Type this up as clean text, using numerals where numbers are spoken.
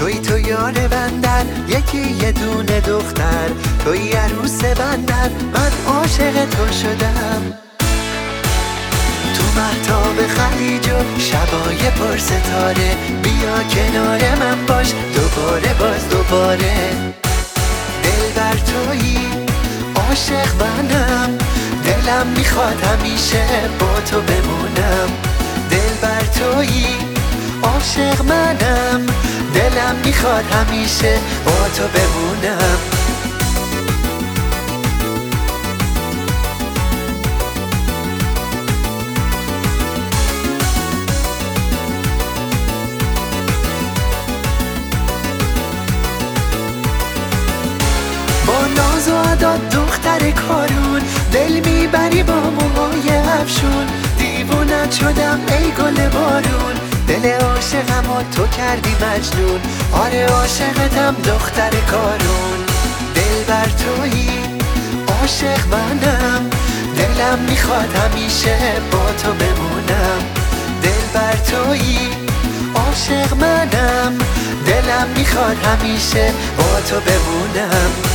تو یار بندر، یکی یه دونه دختر، توی عروس بندر، من عاشق تو شدم. تو مهتاب خلیج و شبای پر ستاره، بیا کنار من باش دوباره باز دوباره. دلبر تویی، عاشق منم، دلم میخواد همیشه با تو بمونم. دلبر تویی، عاشق منم، دلم میخواد همیشه با تو بمونم. با ناز و عداد دختر کارون، دل میبری با موهای افشون. دیوونت شدم ای گل بارون، دل عاشقم و تو کردی مجنون. آره عاشقتم دختر کارون. دلبر تویی، عاشق منم، دلم میخواد همیشه با تو بمونم. دلبر تویی، عاشق منم، دلم میخواد همیشه با تو بمونم.